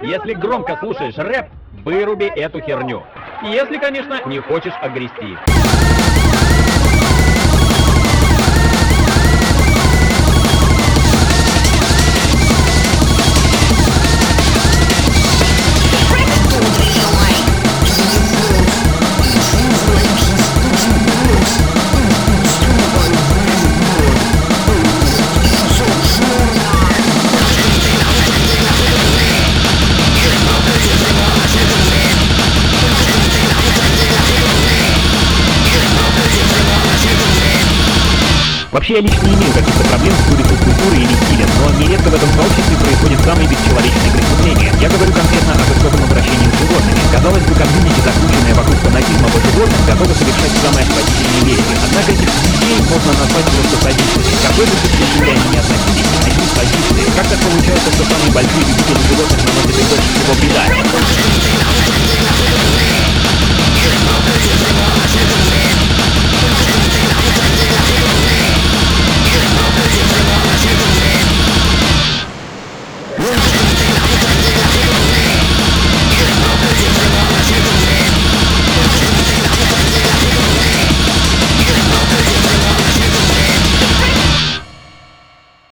Если громко слушаешь рэп, выруби эту херню. Если, конечно, не хочешь огрести. Вообще я лично не имею каких-то проблем с культурой или стилем, но нередко в этом сообществе происходят самые бесчеловечные преступления. Я говорю